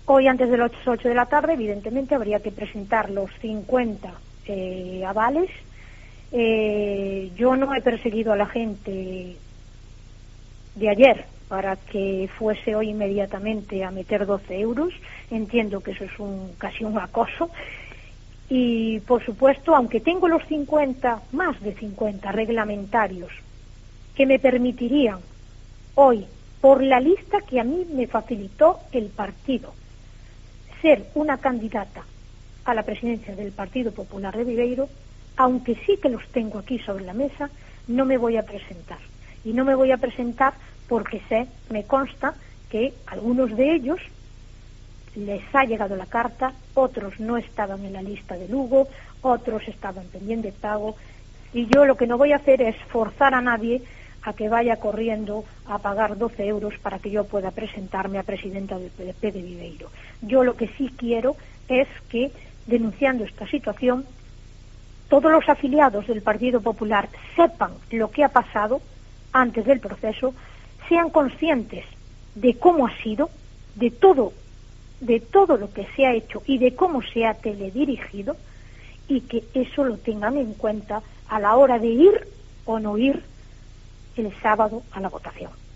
Hoy, antes de las 8 de la tarde, evidentemente habría que presentar los 50 avales. Yo no he perseguido a la gente de ayer para que fuese hoy inmediatamente a meter 12 euros. Entiendo que eso es casi un acoso. Y, por supuesto, aunque tengo los 50, más de 50 reglamentarios que me permitirían hoy, por la lista que a mí me facilitó el partido, ser una candidata a la presidencia del Partido Popular de Viveiro, aunque sí que los tengo aquí sobre la mesa, no me voy a presentar. Y no me voy a presentar porque me consta que algunos de ellos les ha llegado la carta, otros no estaban en la lista de Lugo, otros estaban pendientes de pago, y yo lo que no voy a hacer es forzar a nadie a que vaya corriendo a pagar 12 euros para que yo pueda presentarme a presidenta del PDP de Viveiro. Yo lo que sí quiero es que, denunciando esta situación, todos los afiliados del Partido Popular sepan lo que ha pasado antes del proceso, sean conscientes de cómo ha sido, de todo lo que se ha hecho y de cómo se ha teledirigido, y que eso lo tengan en cuenta a la hora de ir o no ir el sábado a la votación.